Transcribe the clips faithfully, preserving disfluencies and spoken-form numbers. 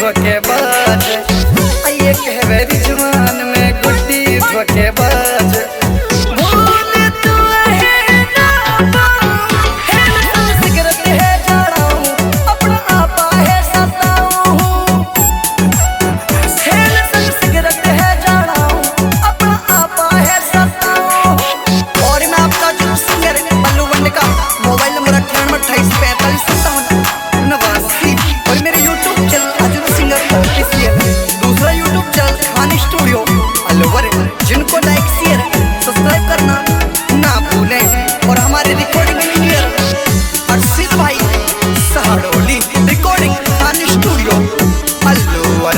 धोखेबाज ये कहवे रिजवान में गुड्डी धोखेबाज भूल तू है ना है सिगरेट है जड़ाऊं अपना आपा है सताऊं है सिगरेट है जड़ाऊं अपना आपा है सताऊं। और मैं आपका जो सिंगर बल्लू बंड का मोबाइल नंबर अठानवे अट्ठाईस पैंतालीस सत्तावन नवासी और मेरे YouTube channel Arjun singer official, दूसरा YouTube channel Khani studio Alwar, जिनको लाइक शेयर सब्सक्राइब करना ना भूलें। और हमारे रिकॉर्डिंग इंजीनियर अर्शिद भाई सहाड़ोली, रिकॉर्डिंग खानी स्टूडियो अलवर।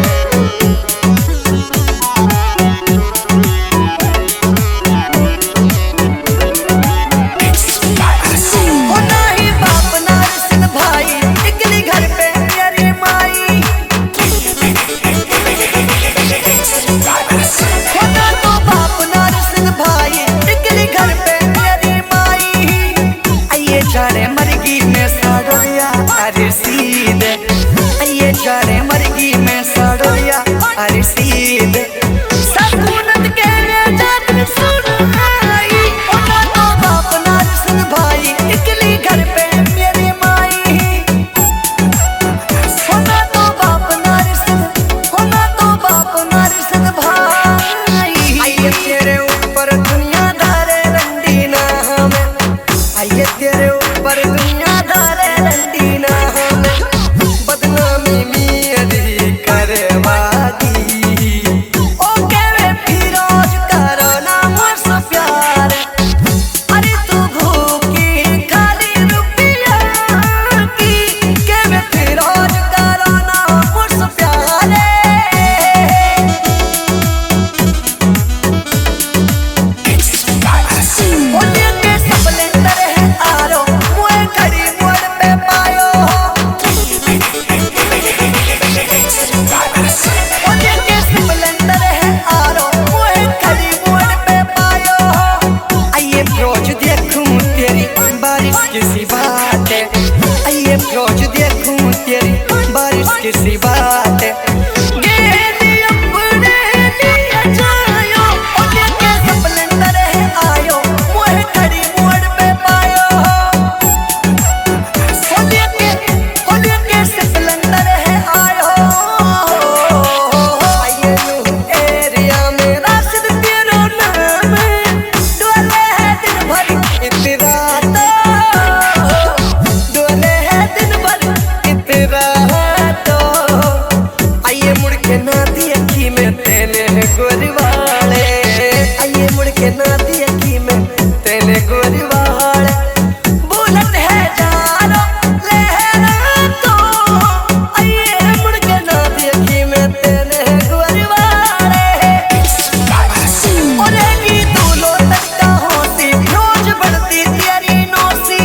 जाने मरगी में साड़ोया अरे सीधे ये जाने मरगी में साड़ोया अरे सीधे सकुनत के जात सुन आई ओना तो बाप नारसिन भाई इकली घर पे मेरी माई ओना तो बाप नारसिन ओना तो बाप नारसिन भाई आइए तेरे ऊपर दुनिया धारे रंडी ना हमें आइए तेरे पर दुनिया धारे रंडी ना हमें बदनामी मेरी करवादी ओ केवे फिरोज करो ना मुझसे प्यार अरे तू भूखी खाली रुपया की केवे फिरोज करो ना मुझसे प्यार। बोलिए के स्प्लेंडर है आरो मुए खड़ी मोड़ पे पायो बोलिए के स्प्लेंडर है आरो मुए खड़ी मोड़ पे पायो। आइए फिरोज देखूं तेरी बारिश किसी बात है आइए फिरोज देखूं तेरी बारिश किसी बात है गोरीवाले आइए मुड़ के नाती अखी में तेने गोरीवाले बुलट है जानो लहरा तो आइए मुड़ के नाती अखी में तेने गोरीवाले और की दूलो तक का होती रोज बढ़ती तेरी नौसी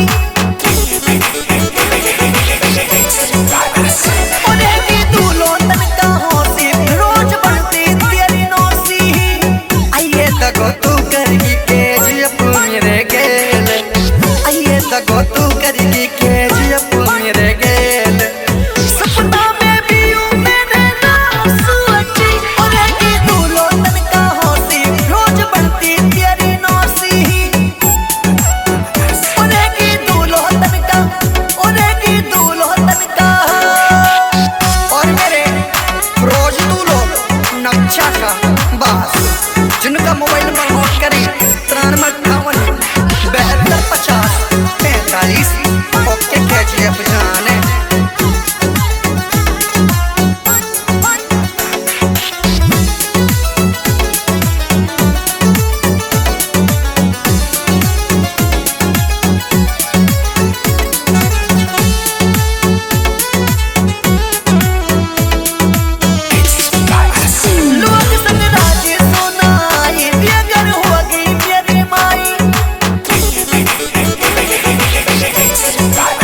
और की दूलो तक का होती रोज बढ़ती तको तू करगी के जी अपनी रे गेल आइए तको तू करगी के जी अपनी रे गेल सपना में भी यूं मैंने ना सोची और की दूलो तन का होती रोज बढ़ती तेरी नौसी और की दूलो तन का और की दूलो तन का। और मेरे रोज दूलो नक्शा का बास जिनका मोबाइल नंबर नोट करें तिरानवे अट्ठावन बहत्तर पचास पैंतालीस ओके कैचिए जाने। लोग संग राजे सोना ये अगर हो गई मेरी माई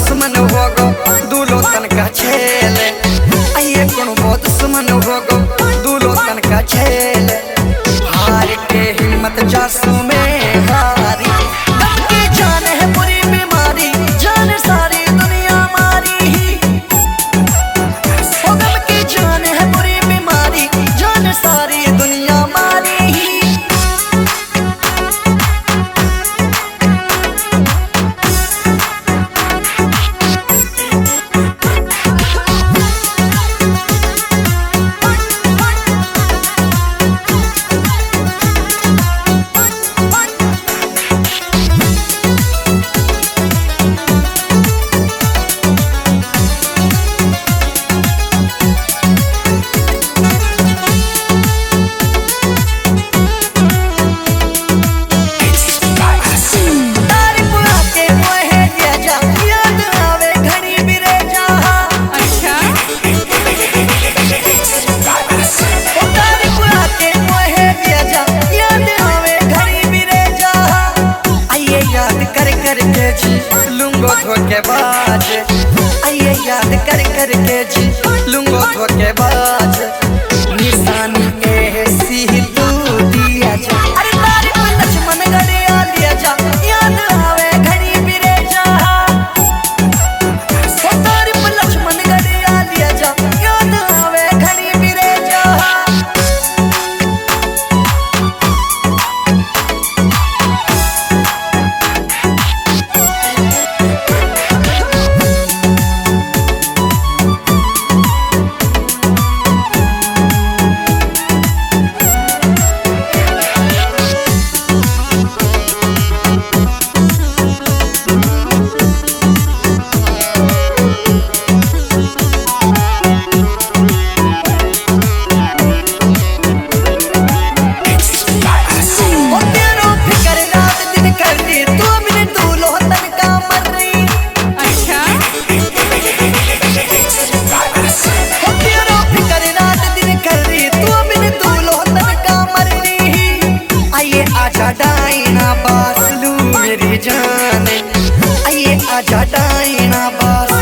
दुश्मन होगो दूलो तन का छेले आइए कोनो बहुत दुश्मन होगो दूलो तन का छेले हार के हिम्मत जासू में हारी गम की जान है बुरी बीमारी जान सारी दुनिया मारी ओ गम की जान है बुरी बीमारी जान सारी दुनिया मारी लूंगो धोखेबाज आइए याद कर कर के जी लूंगो धोखेबाज निशानी ऐसी तू दिया जा अरे तारी को लक्ष्मण गड़िया लिया जा याद आवे घड़ी बिरे जा ओ तारी को लक्ष्मण गड़िया लिया जा याद आवे घड़ी बिरे जा आजा डाइना बास लू मेरी जान आइए आजा डाइना बास